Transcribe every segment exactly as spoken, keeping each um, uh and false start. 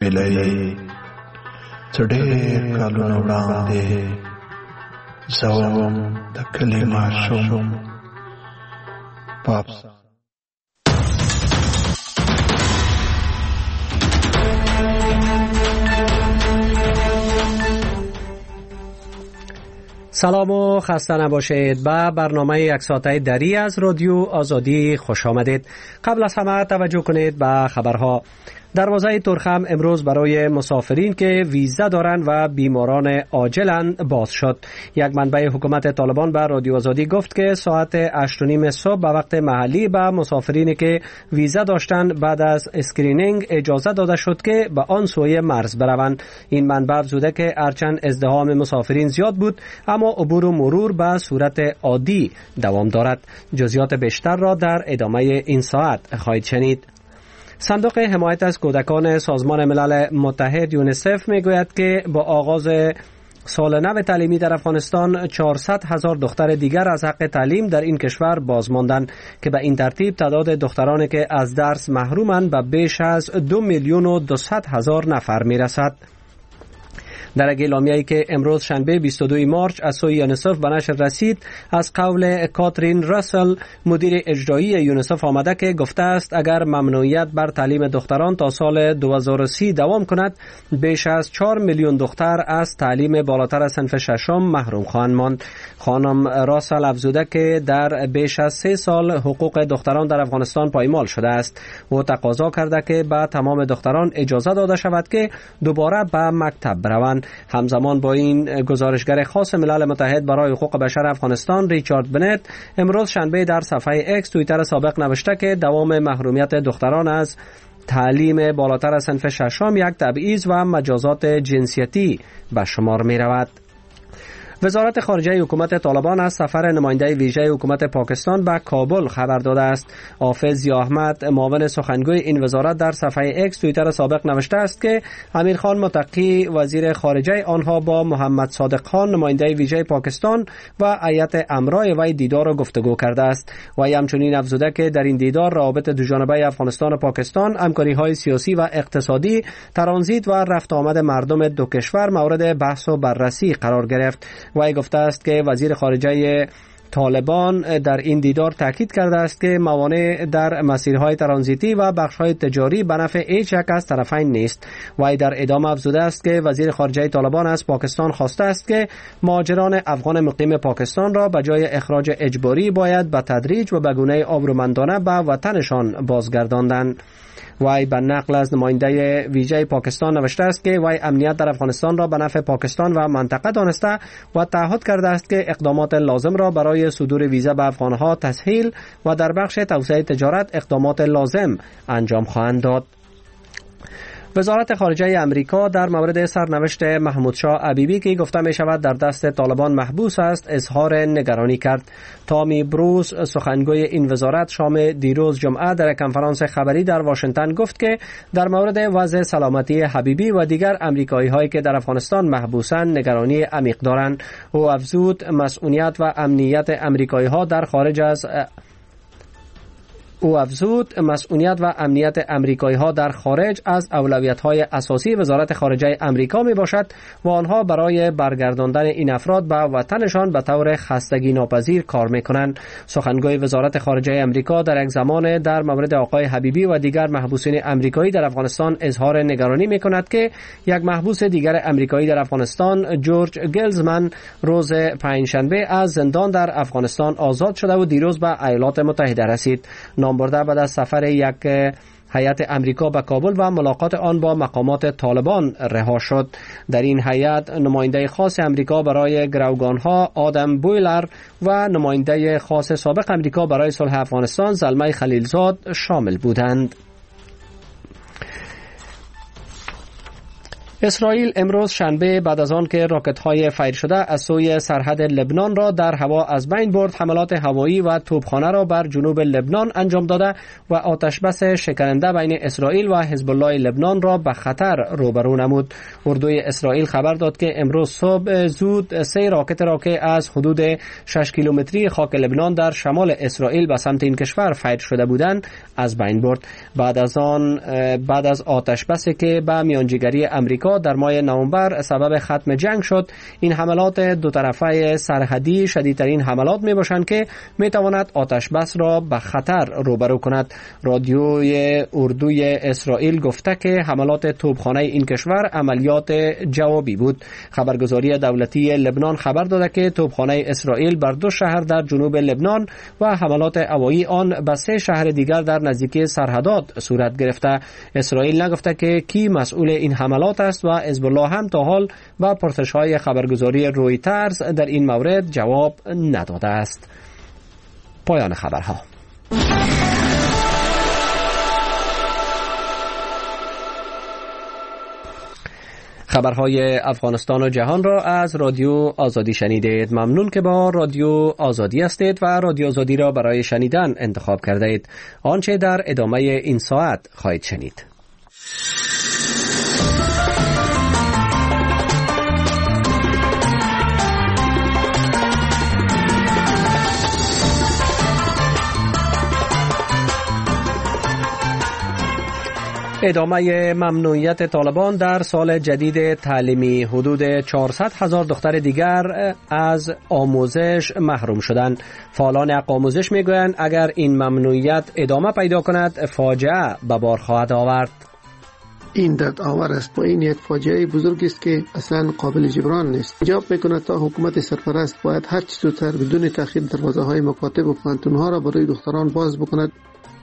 ملایی تډیر کالونه وړاندې زوم د کلي ماشوم پاپسا. سلام و خسته نباشید. به برنامه یک ساعته دری از رادیو آزادی خوش آمدید. قبل از همه توجه کنید به خبرها. دروازه ترخم امروز برای مسافرین که ویزا دارند و بیماران عاجلند باز شد. یک منبع حکومت طالبان به رادیو آزادی گفت که ساعت هشت و نیم صبح به وقت محلی به مسافرینی که ویزا داشتند بعد از اسکرینینگ اجازه داده شد که به آن سوی مرز بروند. این منبع افزوده که هرچند ازدحام مسافرین زیاد بود اما عبور و مرور به صورت عادی دوام دارد. جزئیات بیشتر را در ادامه این ساعت خواهید شنید. صندوق حمایت از کودکان سازمان ملل متحد یونیسف میگوید که با آغاز سال نو تعلیمی در افغانستان چهارصد هزار دختر دیگر از حق تعلیم در این کشور باز ماندند که به این ترتیب تعداد دخترانی که از درس محرومند به بیش از دو میلیون و دویست هزار نفر میرسد. در اعلامیه‌ای که امروز شنبه بیست و دو مارس از سوی یونیسف به نشر رسید از قول کاترین راسل مدیر اجرایی یونیسف آمده که گفته است اگر ممنوعیت بر تعلیم دختران تا سال دو هزار و سی دوام کند بیش از چهار میلیون دختر از تعلیم بالاتر از صنف ششم محروم خواهند ماند. خانم راسل افزوده که در بیش از سه سال حقوق دختران در افغانستان پایمال شده است. او تقاضا کرده که به تمام دختران اجازه داده شود که دوباره به مکتب بروند. همزمان با این گزارشگر خاص ملل متحد برای حقوق بشر افغانستان ریچارد بنت امروز شنبه در صفحه اکس توییتر سابق نوشته که دوام محرومیت دختران از تعلیم بالاتر از صنف ششم یک تبعیض و مجازات جنسیتی به شمار می رود. وزارت خارجه حکومت طالبان از سفر نماینده ویژه حکومت پاکستان به کابل خبر داده است. حافظ ضیا احمد معاون سخنگوی این وزارت در صفحه اکس توییتر سابق نوشته است که امیر خان متقی وزیر خارجه آنها با محمد صادق خان نماینده ویژه پاکستان و هیئت امرای وی دیدار و گفتگو کرده است. و همچنین افزوده که در این دیدار روابط دوجانبه افغانستان و پاکستان، همکاری‌های سیاسی و اقتصادی، ترانزیت و رفت آمد مردم دو کشور مورد بحث و بررسی قرار گرفت. وی گفته است که وزیر خارجه طالبان در این دیدار تاکید کرده است که موانع در مسیرهای ترانزیتی و بخش‌های تجاری به نفع هیچ یک از طرفین نیست. وی در ادامه افزوده است که وزیر خارجه طالبان از پاکستان خواسته است که مهاجران افغان مقیم پاکستان را به جای اخراج اجباری باید به تدریج و به گونه آبرومندانه به وطنشان بازگرداندند. وی به نقل از نماینده ویژه پاکستان نوشته است که وی امنیت در افغانستان را به نفع پاکستان و منطقه دانسته و تعهد کرده است که اقدامات لازم را برای صدور ویزا به افغانها تسهیل و در بخش توسعه تجارت اقدامات لازم انجام خواهند داد. وزارت خارجه امریکا در مورد سرنوشت محمود شاه حبیبی که گفته می شود در دست طالبان محبوس است اظهار نگرانی کرد. تامی بروس سخنگوی این وزارت شام دیروز جمعه در کنفرانس خبری در واشنگتن گفت که در مورد وضع سلامتی حبیبی و دیگر امریکایی هایی که در افغانستان محبوسند نگرانی عمیق دارند. او افزود مسئولیت و امنیت امریکایی ها در خارج از او افزود مسئولیت و امنیت امریکایی ها در خارج از اولویت های اساسی وزارت خارجه امریکا می باشد و آنها برای برگرداندن این افراد به وطنشان به طور خستگی ناپذیر کار می کنند. سخنگوی وزارت خارجه امریکا در یک زمان در مورد آقای حبیبی و دیگر محبوسین امریکایی در افغانستان اظهار نگرانی می کند که یک محبوس دیگر امریکایی در افغانستان جورج گلزمن روز پنجشنبه از زندان در افغانستان آزاد شده و دیروز به ایالات متحده رسید. نامبرده بعد از سفر یک هیئت امریکا به کابل و ملاقات آن با مقامات طالبان رها شد. در این هیئت نماینده خاص امریکا برای گروگانها آدم بویلر و نماینده خاص سابق امریکا برای صلح افغانستان زلمه خلیلزاد شامل بودند. اسرائیل امروز شنبه بعد از آن که راکت‌های فیر شده از سوی سرحد لبنان را در هوا از بین برد، حملات هوایی و توپخانه را بر جنوب لبنان انجام داده و آتشبس شکننده بین اسرائیل و حزب الله لبنان را به خطر روبرو نمود. اردوی اسرائیل خبر داد که امروز صبح زود سه راکت را که از حدود شش کیلومتری خاک لبنان در شمال اسرائیل به سمت این کشور فیر شده بودند از بین برد. بعد از آن بعد از آتشبسی که به میانجیگری امریکا در ماه نوامبر سبب ختم جنگ شد، این حملات دو طرفه سرحدی شدیدترین حملات می باشند که می تواند آتش بس را به خطر روبرو کند. رادیوی اردوی اسرائیل گفته که حملات توپخانه این کشور عملیات جوابی بود. خبرگزاری دولتی لبنان خبر داده که توپخانه اسرائیل بر دو شهر در جنوب لبنان و حملات هوایی آن به سه شهر دیگر در نزدیکی سرحدات صورت گرفته. اسرائیل نگفته که کی مسئول این حملات است و حزب الله هم تا حال با پرسش‌های خبرگزاری رویترز در این مورد جواب نداده است. پایان خبرها. خبرهای افغانستان و جهان را از رادیو آزادی شنیدید. ممنون که با رادیو آزادی هستید و رادیو آزادی را برای شنیدن انتخاب کرده اید. آنچه در ادامه این ساعت خواهید شنید: ادامه ممنوعیت طالبان در سال جدید تعلیمی. حدود چهارصد هزار دختر دیگر از آموزش محروم شدند. فعالان حق آموزش میگویند اگر این ممنوعیت ادامه پیدا کند فاجعه به بار خواهد آورد. این درد آور است. با این یک فاجعه بزرگی است که اصلا قابل جبران نیست. ایجاب میکند تا حکومت سرپرست باید هر چه زودتر بدون تأخیر دروازه های مکاتب و پانتونها را برای دختران باز بکند.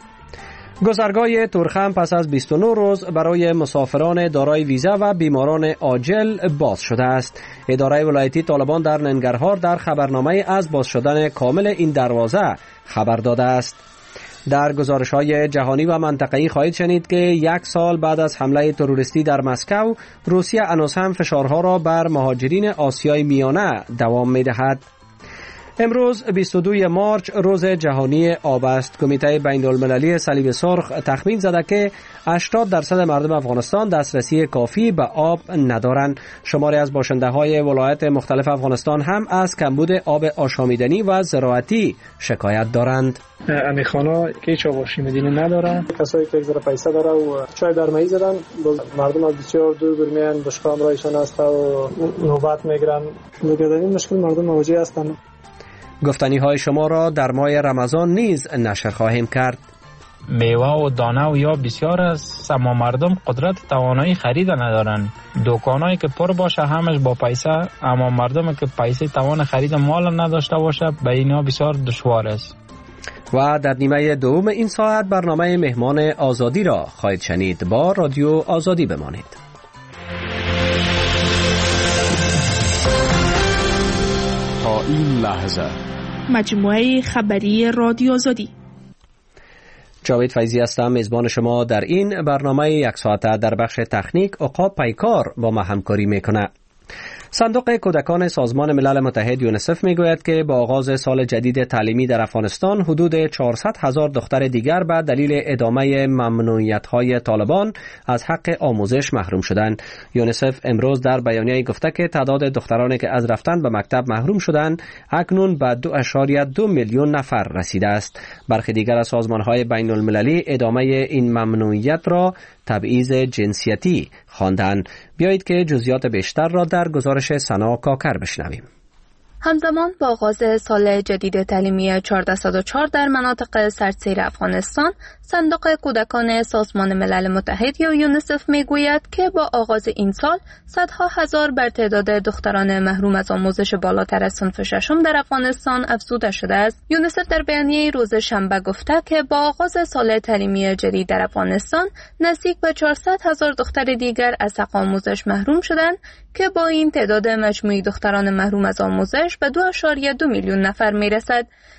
گذرگاه تورخم پس از بیست و نه روز برای مسافران دارای ویزا و بیماران عاجل باز شده است. اداره ولایتی طالبان در ننگرهار در خبرنامه از باز شدن کامل این دروازه خبر داده است. در گزارش‌های جهانی و منطقه‌ای خواهید شنید که یک سال بعد از حمله تروریستی در مسکو، روسیه هنوز هم فشارها را بر مهاجرین آسیای میانه دوام می‌دهد. امروز بیست و دوم مارچ روز جهانی آب است. کمیته بین‌المللی صلیب سرخ تخمین زده که هشتاد درصد مردم افغانستان دسترسی کافی به آب ندارند. شماری از باشنده‌های ولایت مختلف افغانستان هم از کمبود آب آشامیدنی و زراعتی شکایت دارند. امیخانا که هیچ آب آشامیدنی ندارن، کسایی که ذره پیسه داره و چای درمایی زدن، مردم از بسیار دور دور میان، بشکام رایشان است و نوبت میگیرن. دیگه این مشکل مردم مواجه هستند. گفتنی های شما را در ماه رمضان نیز نشر خواهیم کرد. میوه و دانه و یا بسیار از اما مردم قدرت توانایی خرید ندارن. دکانایی که پر باشه همش با پیسه، اما مردم که پیسه توان خرید مال نداشته باشه به اینا بسیار دشوار است. و در نیمه دوم این ساعت برنامه مهمان آزادی را خواهید شنید. با رادیو آزادی بمانید. تا این لحظه مجموعه خبری رادیو آزادی. جاوید فیضی هستم، میزبان شما در این برنامه یک ساعته. در بخش تکنیک عقاب پیکار با ما همکاری میکنه. صندوق کودکان سازمان ملل متحد یونیسف میگوید که با آغاز سال جدید تعلیمی در افغانستان حدود چهارصد هزار دختر دیگر به دلیل ادامه ممنوعیت‌های طالبان از حق آموزش محروم شدند. یونیسف امروز در بیانیه‌ای گفته که تعداد دخترانی که از رفتن به مکتب محروم شدند اکنون به دو ممیز دو میلیون نفر رسیده است. برخی دیگر از سازمان‌های بین‌المللی ادامه این ممنوعیت را تبعیض جنسیتی خواندند. بیایید که جزئیات بیشتر را در گزارش سنا کاکر بشنویم. همزمان با آغاز سال جدید تعلیمی چهارصد و چهار در مناطق سرسیر افغانستان، صندوق کودکان سازمان ملل متحد یا یونیسف میگوید که با آغاز این سال صدها هزار بر تعداد دختران محروم از آموزش بالاتر از صنف ششم در افغانستان افزوده شده است. یونیسف در بیانیه روز شنبه گفته که با آغاز سال تعلیمی جدید در افغانستان نزدیک به چهارصد هزار دختر دیگر از حق آموزش محروم شدند که با این تعداد مجموعی دختران محروم از آموزش به دو ممیز دو میلیون نفر میرسد.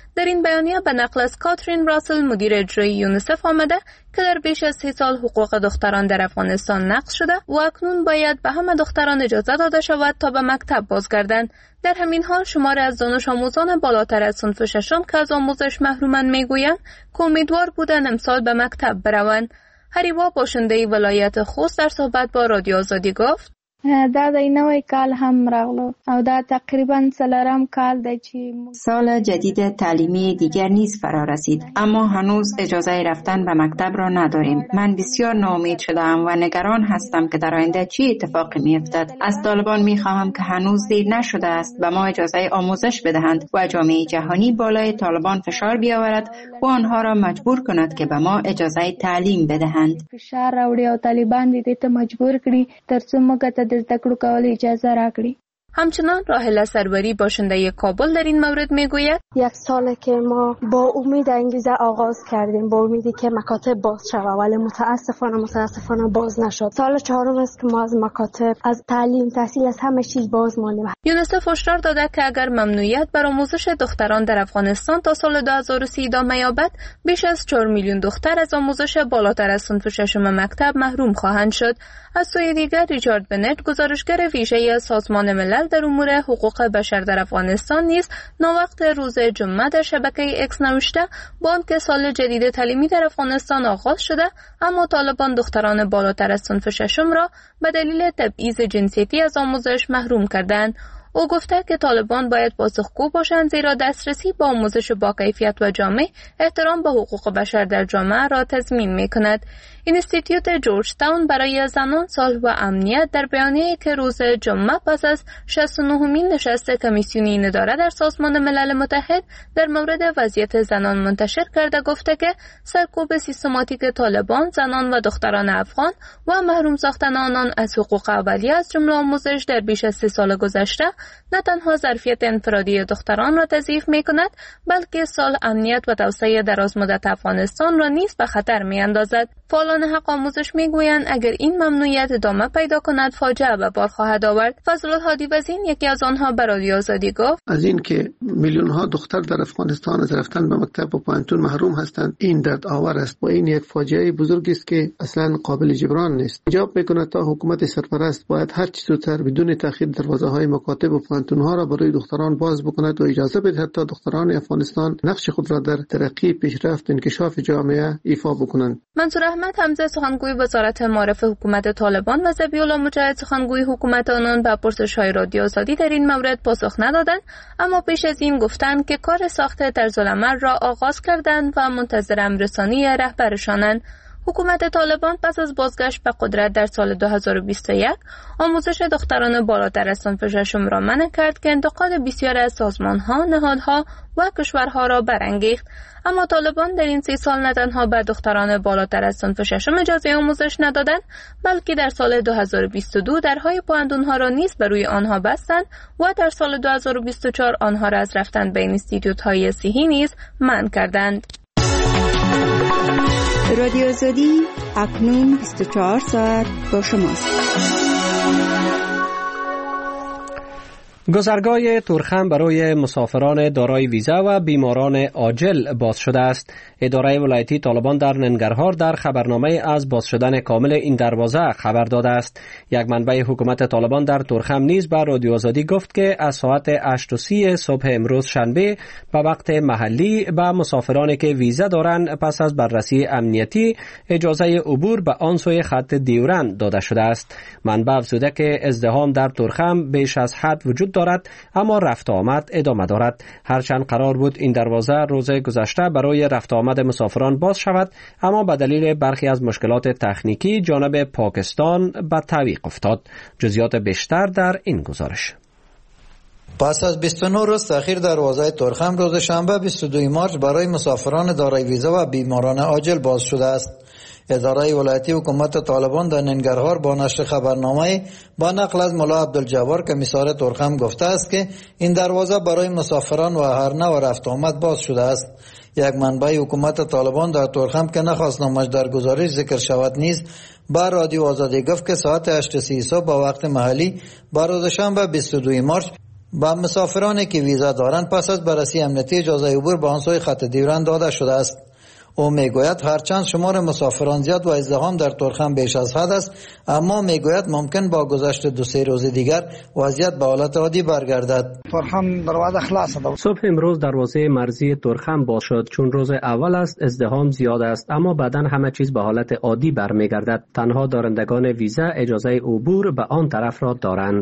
در این بیانیه به نقل از کاترین راسل مدیر اجرایی یونیسف آمده که در بیش از سی سال حقوق دختران در افغانستان نقض شده و اکنون باید به همه دختران اجازه داده شود تا به مکتب بازگردند. در همین حال شماری از دانش آموزان بالاتر از صنف ششم که از آموزش محرومند میگویند که امیدوار بودند امسال به مکتب بروند. هریوا باشنده ولایت خوست در صحبت با رادیو آزادی گفت: دا د نوې کال هم راغلو او دا تقریبا څلورم کال دی چې سال جدید تعلیمی دیگر نیز فرا رسید، اما هنوز اجازه رفتن به مکتب را نداریم. من بسیار ناامید شدم و نگران هستم که در آینده چی اتفاقی میافتد. از طالبان میخواهم که هنوز دیر نشده است به ما اجازه آموزش بدهند و جامعه جهانی بالای طالبان فشار بیاورد و آنها را مجبور کند که به ما اجازه تعلیم بدهند. فشار راوړي او طالبان دې ته مجبور کړي ترڅو موږ د زده کړو کولو اجازه راکړي. همچنان راحله سروری باشنده کابل در این مورد میگوید: یک ساله که ما با امید انگیزه آغاز کردیم، با امیدی که مکاتب باز شود، ولی متاسفانه متاسفانه باز نشد. سال چهارم است که ما از مکاتب، از تعلیم، تحصیل، از همه چیز باز ماندیم. یونیسف هشدار داده که اگر ممنوعیت بر آموزش دختران در افغانستان تا سال دو هزار و سی ادامه یابد، بیش از چهار میلیون دختر از آموزش بالاتر از صنف ششم مکتب محروم خواهند شد. از سوی دیگر ریچارد بنت، گزارشگر ویژه سازمان ملل در امور حقوق بشر در افغانستان نیز ناوقت روز جمعه در شبکه اکس نوشته با آنکه سال جدید تعلیمی در افغانستان آغاز شده، اما طالبان دختران بالاتر از صنف ششم را به دلیل تبعیض جنسیتی از آموزش محروم کردند. او گفته که طالبان باید پاسخگو باشند، زیرا دسترسی به آموزش با کیفیت و جامع احترام به حقوق بشر در جامعه را تضمین می‌کند. اینستیتوت جورج تاون برای زنان، صلح و امنیت در بیانیه‌ای که روز جمعه پس از شصت و نهمین نشست کمیسیونی نداره در سازمان ملل متحد در مورد وضعیت زنان منتشر کرده گفته که سرکوب سیستماتیک طالبان زنان و دختران افغان و محروم ساختن آنان از حقوق اولیه از جمله آموزش در بیش از سه سال گذشته نه تنها ظرفیت انفرادی دختران را تضعیف می‌کند، بلکه صلح، امنیت و توسعه درازمدت افغانستان را نیز به خطر می‌اندازد. فعالان حق آموزش میگویند اگر این ممنوعیت ادامه پیدا کند فاجعه به بار خواهد آورد. فضل الهادی وزین، یکی از آنها، به رادیو آزادی گفت: از این که میلیون ها دختر در افغانستان از رفتن به مکتب و پانتون محروم هستند این درد آور است و این یک فاجعه بزرگی است که اصلا قابل جبران نیست. ایجاب میکند تا حکومت سرپرست باید هر چه زودتر بدون تأخیر دروازه های مکاتب و پانتون ها را برای دختران باز بکند و اجازه بدهد تا دختران افغانستان نقش خود را در ترقی، پیشرفت، انکشاف جامعه ایفا بکنند. منصور احمد حمزه، سخنگوی وزارت معارف حکومت طالبان، و ذبیح الله مجاهد، سخنگوی حکومت آنان، به پرسش‌های رادیو آزادی در این مورد پاسخ ندادند، اما پیش از این گفتند که کار ساخت طرزالعمل را آغاز کردند و منتظر امررسانی رهبرشانند. حکومت طالبان پس از بازگشت به قدرت در سال دو هزار و بیست و یک آموزش دختران بالاتر از صنف ششم را منع کرد که انتقاد بسیار از سازمان‌ها، نهادها و کشورها را برانگیخت. اما طالبان در این سی سال نه تنها به دختران بالاتر از صنف ششم اجازه آموزش ندادند، بلکه در سال دو هزار و بیست و دو درهای پوهنتون‌ها را نیز بر روی آنها بستند و در سال دو هزار و بیست و چهار آنها را از رفتن به اینستیتوت‌های صحی نیز منع کردند. رادیو آزادی اکنون بیست و چهار ساعت با شماست. گذرگاه تورخم برای مسافران دارای ویزا و بیماران عاجل باز شده است. اداره ولایتی طالبان در ننگرهار در خبرنامه از باز شدن کامل این دروازه خبر داده است. یک منبع حکومت طالبان در تورخم نیز به رادیو آزادی گفت که از ساعت هشت و سی صبح امروز شنبه به وقت محلی به مسافرانی که ویزا دارند پس از بررسی امنیتی اجازه عبور به آن سوی خط دیورند داده شده است. منبع افزوده که ازدحام در تورخم بیش از حد وجود دارد، اما رفت آمد ادامه دارد. هرچند قرار بود این دروازه روز گذشته برای رفت آمد مسافران باز شود، اما به دلیل برخی از مشکلات تکنیکی جانب پاکستان به تعویق افتاد. جزئیات بیشتر در این گزارش. پس از بیست و نه روز تأخیر دروازه تورخم روز شنبه بیست و دو مارس برای مسافران دارای ویزا و بیماران عاجل باز شده است. اداره ولایتی حکومت طالبان در ننگرهار با نشر خبرنامه با نقل از ملا عبدالجبار کمیسار تورخم گفته است که این دروازه برای مسافران و هر نوع رفت آمد باز شده است. یک منبع حکومت طالبان در تورخم که نخواست نامش در گزارش ذکر شود نیز با رادیو آزادی گفت که ساعت هشت و سی صبح با وقت محلی با روز شنبه بیست و دو مارس با مسافرانی که ویزا دارند پس از بررسی امنیتی اجازه عبور به آن سوی خط دیورند داده شده است. او میگوید هرچند شمار مسافران زیاد و ازدحام در تورخم بیش از حد است، اما میگوید ممکن با گذشت دو سه روز دیگر وضعیت به حالت عادی برگردد. تورخم دروازه خلاص است. صبح امروز دروازه مرزی تورخم باز شد. چون روز اول است ازدحام زیاد است، اما بعداً همه چیز به حالت عادی برمیگردد. تنها دارندگان ویزا اجازه عبور به آن طرف را دارند.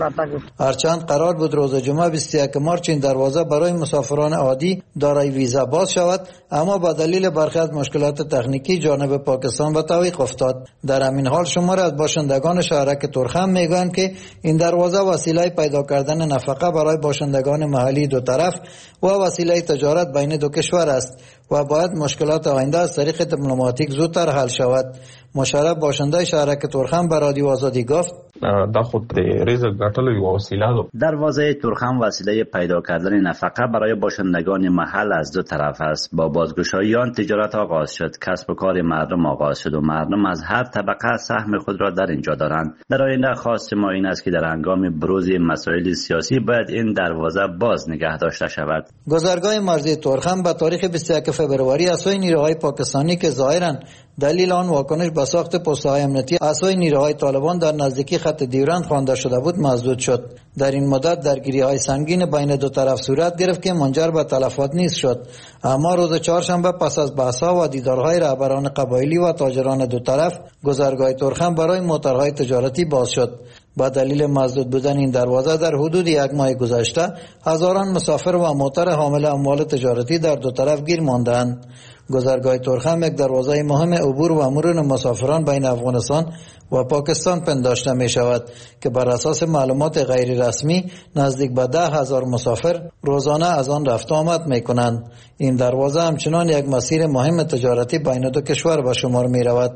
هرچند قرار بود روز جمعه بیست و یکم مارس این دروازه برای مسافران عادی دارای ویزا باز شود، اما با دلیل برخی از مشکلات تکنیکی جانب پاکستان به تعویق افتاد. در همین حال شمار از باشندگان شهرک تورخم میگویند که این دروازه وسیله پیدا کردن نفقه برای باشندگان محلی دو طرف و وسیله تجارت بین دو کشور است و باید مشکلات آینده از طریق دیپلماتیک زودتر حل شود. مشرف باشنده شهرک تورخم به رادیو آزادی گفت دا خود رزق ګټلو یو وسیله ده. دروازه تورخم وسیله پیدا کردن نفقه برای باشندگان محل از دو طرف است. با بازگشایی آن تجارت آغاز شد، کسب و کار مردم آغاز شد و مردم از هر طبقه سهم خود را در اینجا دارند. در آینده خواست ما این است که در هنگام بروز مسائل سیاسی باید این دروازه باز نگه داشته شود. گذرگاه مرزی تورخم به تاریخ بیست و یک فوریه از سوی نیروهای پاکستانی که ظاهراً دلیل آن واکنش به ساخت پست‌های امنیتی از سوی نیروهای طالبان در نزدیکی خط دیورند خوانده شده بود مسدود شد. در این مدت درگیری‌های سنگین بین دو طرف صورت گرفت که منجر به تلفات نیز شد، اما روز چهارشنبه پس از بحث‌ها و دیدارهای رهبران قبایلی و تاجران دو طرف گذرگاه تورخم برای موترهای تجارتی باز شد. با دلیل مسدود بودن این دروازه در حدود یک ماه گذشته هزاران مسافر و موتر حامل اموال تجارتی در دو طرف گیر ماندند. گذرگاه تورخم یک دروازه مهم عبور و مرور مسافران بین افغانستان و پاکستان پنداشته می شود که بر اساس معلومات غیر رسمی نزدیک به ده هزار مسافر روزانه از آن رفت آمد می کنند. این دروازه همچنان یک مسیر مهم تجارتی بین دو کشور به شمار می رود.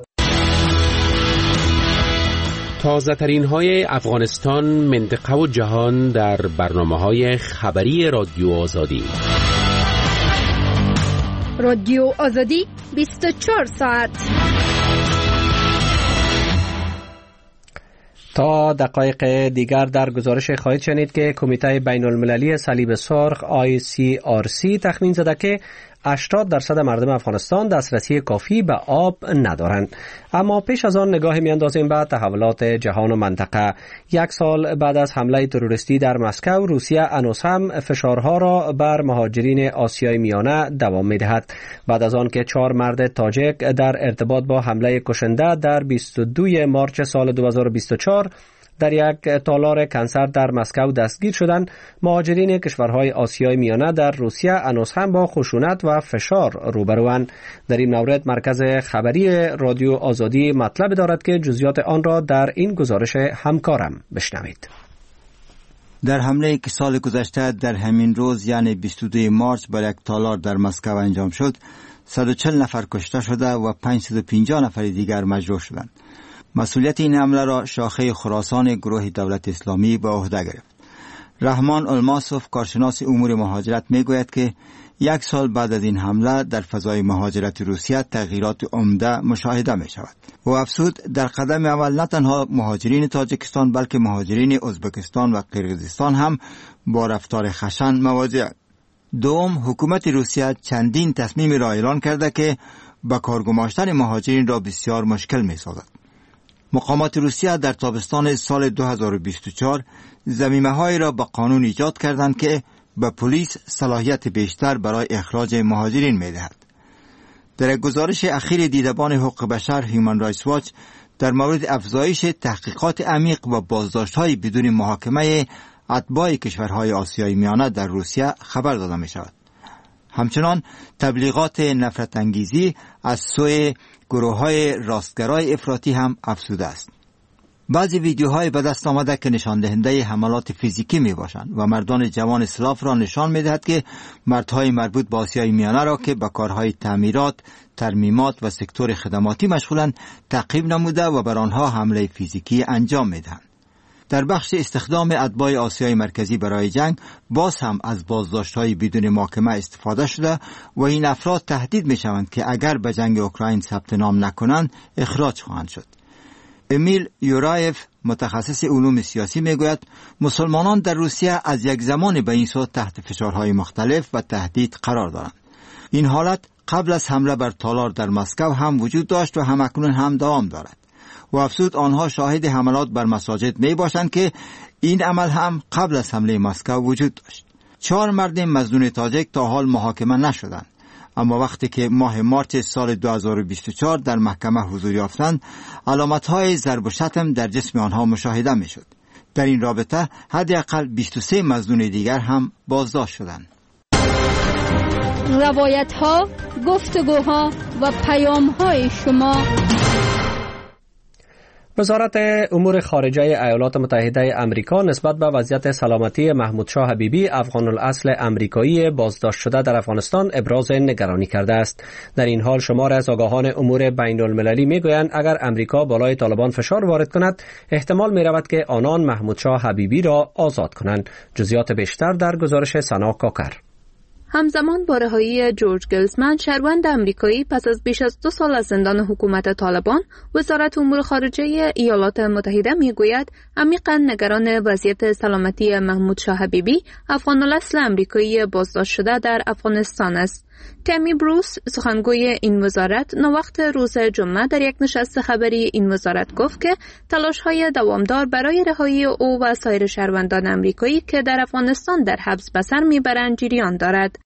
تازه ترین های افغانستان، منطقه و جهان در برنامه های خبری رادیو آزادی. رادیو آزادی بیست و چهار ساعت. تا دقایق دیگر در گزارش خواهید شنید که کمیته بین المللی صلیب سرخ آی سی آر سی تخمین زده که هشتاد درصد مردم افغانستان دسترسی کافی به آب ندارند. اما پیش از آن نگاه میاندازیم به تحولات جهان و منطقه. یک سال بعد از حمله تروریستی در مسکو، روسیه هنوز هم فشارها را بر مهاجرین آسیای میانه دوام میدهد. بعد از آن که چهار مرد تاجیک در ارتباط با حمله کشنده در بیست و دو مارس سال دو هزار و بیست و چهار در یک تالار کنسرت در مسکو دستگیر شدند، مهاجرین کشورهای آسیای میانه در روسیه هنوز هم با خشونت و فشار روبروند. در این مورد مرکز خبری رادیو آزادی مطلب دارد که جزئیات آن را در این گزارش همکارم بشنوید. در حمله که سال گذشته در همین روز یعنی بیست و دو مارس بر یک تالار در مسکو انجام شد، صد و چهل نفر کشته شده و پانصد و پنجاه نفر دیگر مجروح شدند. مسئولیت این حمله را شاخه خراسان گروه دولت اسلامی به عهده گرفت. رحمان الماسوف، کارشناس امور مهاجرت، میگوید که یک سال بعد از این حمله در فضای مهاجرت روسیه تغییرات عمده مشاهده می شود. و افزود در قدم اول نه تنها مهاجرین تاجیکستان بلکه مهاجرین ازبکستان و قرقیزستان هم با رفتار خشن مواجه‌اند. دوم، حکومت روسیه چندین تصمیم را اعلان کرده که به کار گماشتن مهاجرین را بسیار مشکل می سازد. مقامات روسیه در تابستان سال دو هزار و بیست و چهار ضمیمه‌هایی را به قانون ایجاد کردند که به پلیس صلاحیت بیشتر برای اخراج مهاجرین می‌دهد. در گزارش اخیر دیدبان حقوق بشر هیومن رایتس واچ در مورد افزایش تحقیقات عمیق و بازداشت‌های بدون محاکمه اتباع کشورهای آسیای میانه در روسیه خبر داده می‌شود. همچنان تبلیغات نفرت انگیزی از سوی گروه‌های راستگرای افراطی هم افزوده است. بعضی ویدیوهای به دست آمده که نشان دهنده حملات فیزیکی می باشند و مردان جوان اسلاف را نشان می دهد که مردهای مربوط به آسیای میانه را که به کارهای تعمیرات، ترمیمات و سکتور خدماتی مشغولند تعقیب نموده و بر آنها حمله فیزیکی انجام می دهند. در بخش استخدام اتباع آسیای مرکزی برای جنگ باز هم از بازداشت‌های بدون محاکمه استفاده شده و این افراد تهدید می‌شوند که اگر به جنگ اوکراین ثبت نام نکنند اخراج خواهند شد. امیل یورایف متخصص علوم سیاسی میگوید مسلمانان در روسیه از یک زمان به این سو تحت فشارهای مختلف و تهدید قرار دارند. این حالت قبل از حمله بر تالار در مسکو هم وجود داشت و همکنون هم دوام دارد و افزود آنها شاهد حملات بر مساجد می باشند که این عمل هم قبل از حمله مسکو وجود داشت. چهار مرد مظنون تاجیک تا حال محاکمه نشدند، اما وقتی که ماه مارس سال دو هزار و بیست و چهار در محکمه حضور یافتند علامت‌های ضرب و شتم در جسم آنها مشاهده می‌شد. در این رابطه حداقل بیست و سه مظنون دیگر هم بازداشت شدند. روایت‌ها، گفتگوها و پیام‌های شما. وزارت امور خارجه ایالات متحده آمریکا نسبت به وضعیت سلامتی محمود شاه حبیبی افغان الاصل آمریکایی بازداشت شده در افغانستان ابراز نگرانی کرده است. در این حال شمار از آگاهان امور بین المللی میگویند اگر آمریکا بالای طالبان فشار وارد کند احتمال می رود که آنان محمود شاه حبیبی را آزاد کنند. جزئیات بیشتر در گزارش سنا کاکر. همزمان با رهایی جورج گلزمن شهروند آمریکایی پس از بیش از دو سال از زندان حکومت طالبان، وزارت امور خارجه ایالات متحده میگوید عمیقاً نگران وضعیت سلامتی محمود شاه حبیبی افغان الاصل آمریکایی بازداشت شده در افغانستان است. تامی بروس سخنگوی این وزارت نوقت روز جمعه در یک نشست خبری این وزارت گفت که تلاش‌های دوامدار برای رهایی او و سایر شهروندان آمریکایی که در افغانستان در حبس به سر میبرند جریان دارد.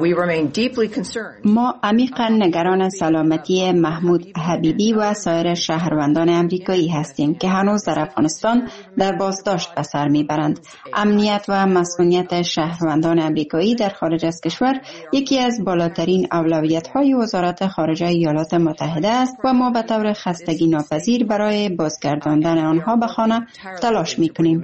ما عمیقاً نگران سلامتی محمود حبیبی و سایر شهروندان آمریکایی هستیم که هنوز در افغانستان در بازداشت به سر میبرند. امنیت و مسئولیت شهروندان آمریکایی در خارج از کشور یکی از بالاترین اولویت‌های وزارت خارجه ایالات متحده است و ما به طور خستگی ناپذیر برای بازگرداندن آنها به خانه تلاش می‌کنیم.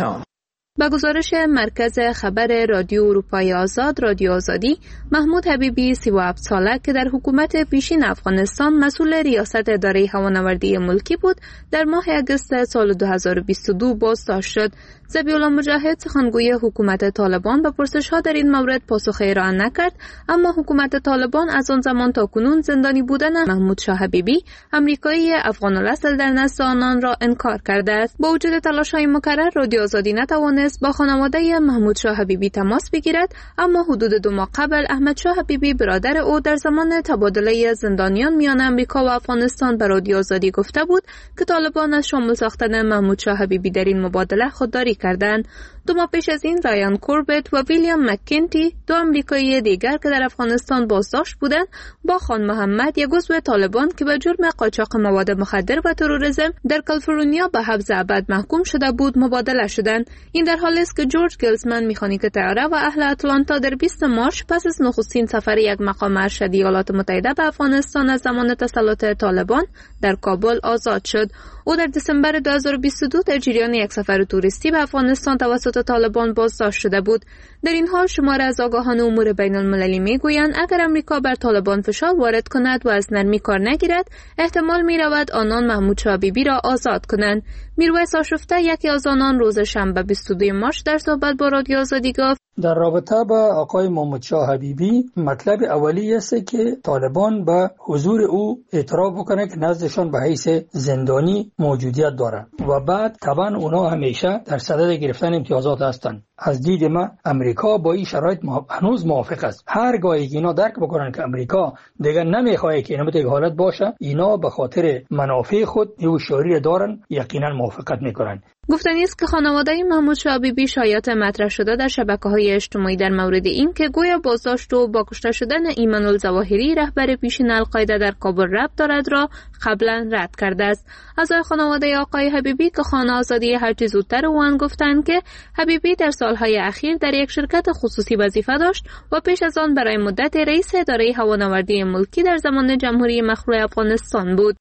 با گزارش مرکز خبر رادیو اروپای آزاد رادیو آزادی، محمود حبیبی سی و هفت ساله که در حکومت پیشین افغانستان مسئول ریاست اداره هوانوردی ملکی بود، در ماه اگست سال دو هزار و بیست و دو بازداشت شد. ذبیح‌الله مجاهد سخنگوی حکومت طالبان به پرسش‌ها در این مورد پاسخ ارائه نکرد، اما حکومت طالبان از آن زمان تا کنون زندانی بودن محمود شاه حبیبی آمریکایی افغان الاصل در نزد آنان را انکار کرده است. با وجود تلاش‌های مکرر، رادیو آزادی نتوانست با خانواده محمود شاه حبیبی تماس بگیرد، اما حدود دو ماه قبل احمد شاه حبیبی برادر او در زمان تبادله زندانیان میان آمریکا و افغانستان به رادیو آزادی گفته بود که طالبان از شامل ساختن محمود شاه حبیبی در این مبادله خودداری کردند. دو ماه پیش از این رایان کوربت و ویلیام مککنتی، دو آمریکایی دیگر که در افغانستان بازداشت بودند، با خان محمد، یک عضو طالبان که به جرم قاچاق مواد مخدر و تروریسم در کالیفرنیا به حبس ابد محکوم شده بود مبادله شدند. این در حالی است که جورج گلزمن، مکانیک طیاره و اهل اتلانتا، در بیست مارس پس از نخستین سفر یک مقام ارشد ایالات متحده به افغانستان از زمان تسلط طالبان در کابل آزاد شد. او در دسامبر دو هزار و بیست و دو در جریان یک سفر توریستی به افغانستان توسط طالبان بازداشت شده بود. در این حال شمار از آگاهان امور بین المللی میگویند اگر امریکا بر طالبان فشار وارد کند و از نرمی کار نگیرد، احتمال می رود آنان محمود شاه حبیبی را آزاد کنند. میرویس آشفته، یکی از آنان، روز شنبه بیست و دو مارس در صحبت با رادیو آزادی گفت در رابطه با آقای محمود شاه حبیبی مطلب اولی است که طالبان به حضور او اعتراف بکنه که نزدشان به حیث زندانی موجودیت داره و بعد طبعا اونا همیشه در صدد گرفتن امتیازات هستند. از دید من امریکا با این شرایط هنوز موافق است. هرگاهی که اینا درک بکنن که امریکا دیگه نمیخواد که اینم حالت باشه، اینا به خاطر منافع خود یه شوری دارن، یقینا موافقت میکنن. گفتنی است که خانواده محمود شاه حبیبی شایعات مطرح شده در شبکه‌های اجتماعی در مورد این که گویا بازداشت و با کشته شدن ایمان الظواهری رهبر پیشین القاعده در کابل ربط دارد را قبلا رد کرده است. اعضای خانواده آقای حبیبی که خانه آزادی هرچه زودتر اوان گفتند که حبیبی در سالهای اخیر در یک شرکت خصوصی وظیفه داشت و پیش از آن برای مدت رئیس اداره هوانوردی ملکی در زمان جمهوری مخلوع افغانستان بود.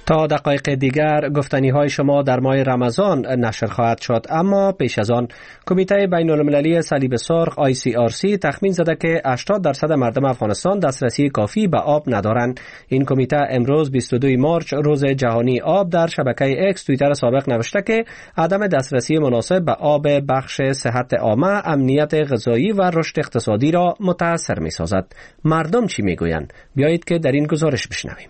تا دقایق دیگر گفتنی های شما در ماه رمضان نشر خواهد شد، اما پیش از آن کمیته بین المللی صلیب سرخ آی سی آر سی تخمین زده که هشتاد درصد مردم افغانستان دسترسی کافی به آب ندارند. این کمیته امروز بیست و دو مارچ روز جهانی آب در شبکه اکس توییتر سابق نوشته که عدم دسترسی مناسب به آب بخش صحت عامه، امنیت غذایی و رشد اقتصادی را متاثر می‌سازد. مردم چی میگویند؟ بیایید که در این گزارش بشنویم.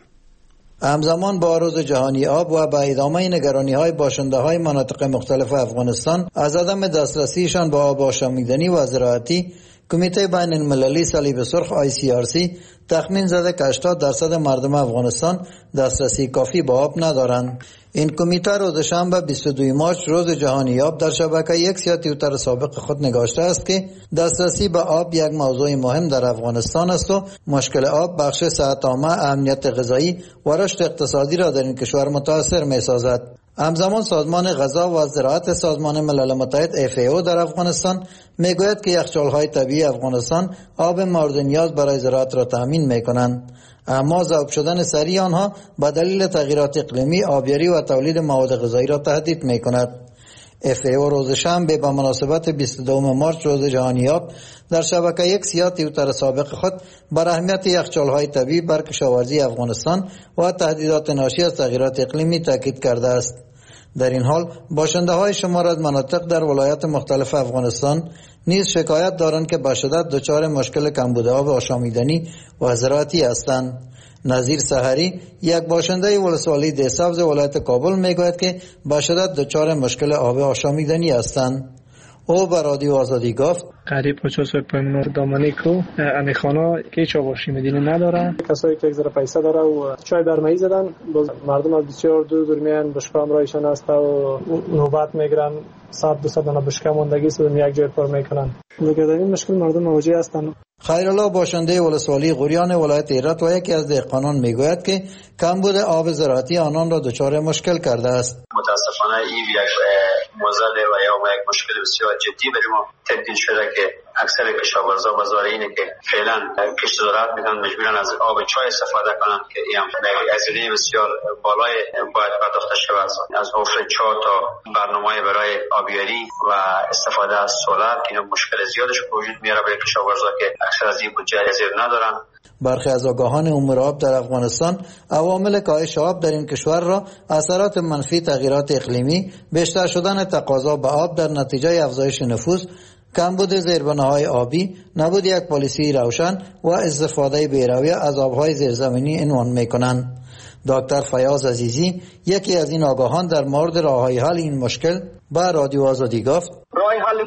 همزمان با روز جهانی آب و به ادامه نگرانی‌های باشنده‌های مناطق مختلف افغانستان از عدم دسترسیشان به آب آشامیدنی و زراعتی، کمیته بین المللی صلیب سرخ آی سی آر سی تخمین زده که هشتاد درصد مردم افغانستان دسترسی کافی به آب ندارند. این کمیته روز شنبه بیست و دو مارچ روز جهانی آب در شبکه یک یا توییتر سابق خود نگاشته است که دسترسی به آب یک موضوع مهم در افغانستان است و مشکل آب بخش صحت عامه، امنیت غذایی و رشد اقتصادی را در این کشور متاثر می‌سازد. همزمان سازمان غذا و زراعت سازمان ملل متحد اف ای او در افغانستان میگوید که یخچال‌های طبیعی افغانستان آب مورد نیاز برای زراعت را تامین می‌کنند، اما ذوب شدن سریع آنها به دلیل تغییرات اقلیمی آبیاری و تولید مواد غذایی را تهدید می‌کند. اف ای او روز شنبه به مناسبت بیست و دو مارچ روز جهانی آب در شبکه یک یا توییتر سابق خود بر اهمیت یخچال‌های طبیعی بر کشاورزی افغانستان و تهدیدات ناشی از تغییرات اقلیمی تاکید کرده است. در این حال باشنده‌های شمار از مناطق در ولایات مختلف افغانستان نیز شکایت دارند که به شدت دچار مشکل کمبود آب آشامیدنی و زراعتی هستند. نظیر سحری، یک باشنده ولسوالی دهسبز ولایت کابل میگوید که به شدت دچار مشکل آب آشامیدنی هستند. او به رادیو آزادی گفت قریب پچاس و پایمون دامنی کو امی خانه که چاوشی مدینه نداره، کسایی که یک ذره پیسه داره و چای درمایی زدن، مردم از بسیار دور دور میان، بشکام رایشان است و نوبت میگیرن، صد دو صد دانه بشکه ماندگی است و یک جای پر میکنن. دیگه در این مشکل مردم مواجه هستند. خیرالله باشنده ولسوالی غوریان ولایت هرات و یکی از دهقانان میگوید که کمبود آب زراعتی آنان را دچار مشکل کرده است. متاسفانه این یک موزل و یا یک مشکل بسیار جدی برای ما تبدیل شده که اکثر کشاورزا و زارعینی که فعلا کشت زراعت میکنن مجبورن از آب چای استفاده کنن که این هم هزینه بسیار بالای باید پرداخته شود. از حفر چا تا برنامه برای آبیاری و استفاده از سولر که مشکل زیادش وجود میاره برای کشاورزا که اکثر از این بودجه رزرو ندارن. برخی از آگاهان امور آب در افغانستان عوامل کاهش آب در این کشور را اثرات منفی تغییرات اقلیمی، بیشتر شدن تقاضا به آب در نتیجه افزایش نفوذ، کمبود زیربناهای آبی، نبود یک پالیسی روشن و استفاده بی‌رویه از آبهای زیرزمینی عنوان می‌کنند. دکتر فیاض عزیزی، یکی از این آگاهان، در مورد راه‌های حل این مشکل با رادیو آزادی گفت: راه حل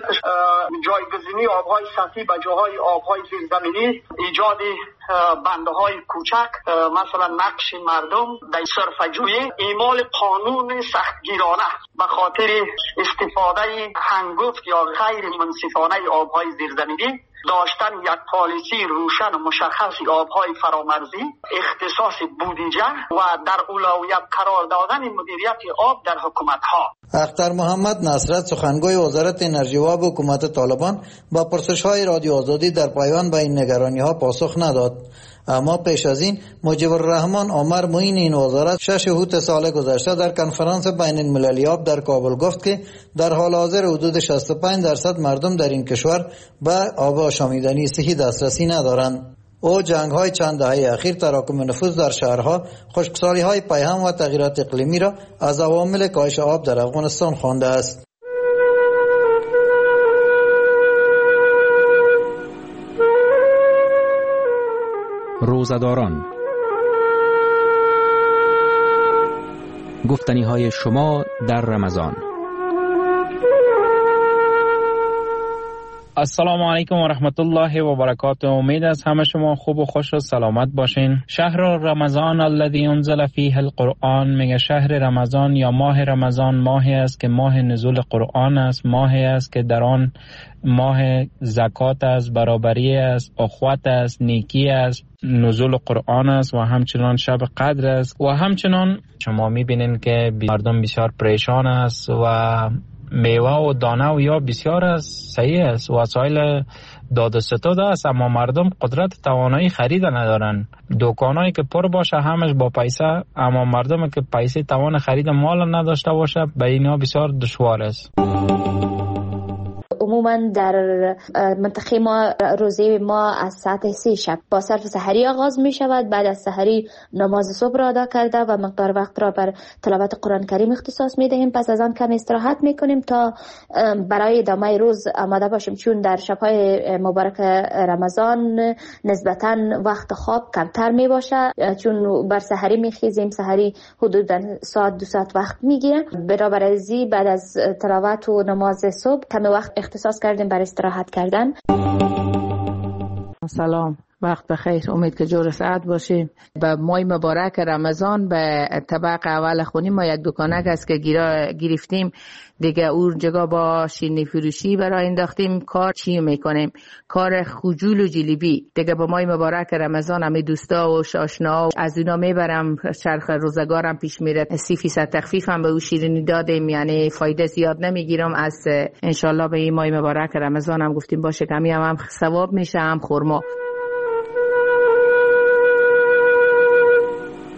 جایگزینی آبهای سطحی به جاهای آبهای زیرزمینی، ایجاد بنده‌های کوچک، مثلا نقش مردم در صرفه‌جویی، اعمال قانون سختگیرانه به خاطر استفاده هنگفت یا غیر منصفانه آبهای زیرزمینی، داشتن یک پالیسی روشن و مشخص آبهای فرامرزی، اختصاص بودجه و در اولویت قرار دادن مدیریت آب در حکومت‌ها. اختر محمد نصرت، سخنگوی وزارت انرژی و آب حکومت طالبان، با پرسش‌های رادیو آزادی در پایان به این نگرانی‌ها پاسخ نداد. اما پیش از این مجیب الرحمن عمر معین این وزارت شش اوت سال گذشته در کنفرانس بین المللی آب در کابل گفت که در حال حاضر حدود شصت و پنج درصد مردم در این کشور به آب آشامیدنی صحی دسترسی ندارند. او جنگ‌های چند دهه اخیر، تراکم نفوذ در شهرها، خشکسالی‌های پیهم و تغییرات اقلیمی را از عوامل کاهش آب در افغانستان خوانده است. روزه‌داران، گفتنی‌های شما در رمضان. السلام علیکم و رحمت الله و برکاته. امید است همه شما خوب و خوش و سلامت باشین. شهر رمضان الذی انزل فیه القرآن، میگه شهر رمضان یا ماه رمضان ماهی است که ماه نزول قرآن است، ماهی است که در آن ماه زکات است، برابری است، اخوت است، نیکی است، نزول قرآن است و همچنان شب قدر است. و همچنان شما میبینین که مردم بسیار پریشان است و میوه و دانه و یا بسیار است، صحیح است، وسایل داد و ستود است، اما مردم قدرت توانایی خرید ندارن. دکانایی که پر باشه همش با پیسه، اما مردم که پیسه توان خرید مال نداشته باشه به اینا بسیار دشوار است. عموما در منطقه ما روزه ما از ساعت سه شب با صرف سحری آغاز می شود. بعد از سحری نماز صبح را ادا کرده و مقدار وقت را بر تلاوت قرآن کریم اختصاص می دهیم. پس از آن کم استراحت می کنیم تا برای ادامه روز آماده باشیم، چون در شبهای مبارک رمضان نسبتا وقت خواب کمتر می باشه، چون بر سحری می خیزیم. سحری حدودا ساعت دو ساعت وقت می گیره. برابر ازی بعد از تلاوت و نماز صبح کم وقت اختصاص کردیم برای استراحت کردن. سلام، وقت بخیر. امید که جور ساعت باشیم. به ماه مبارک رمضان به طبق اول خونی ما یک دکانک است که گیرا گرفتیم دیگه. اون جگا با شیرینی فروشی برای انداختیم. کار چی میکنیم؟ کار خجول و جلیبی دیگه. با ماه مبارک رمضان همه دوستا و آشنا از اونا میبرم، چرخ روزگارم پیش میره. سی فیصد تخفیف هم به اون شیرینی دادیم، یعنی فایده زیاد نمیگیرم. از انشالله به این ماه مبارک رمضان هم گفتیم باشه کمی هم, هم ثواب میشه هم خورما.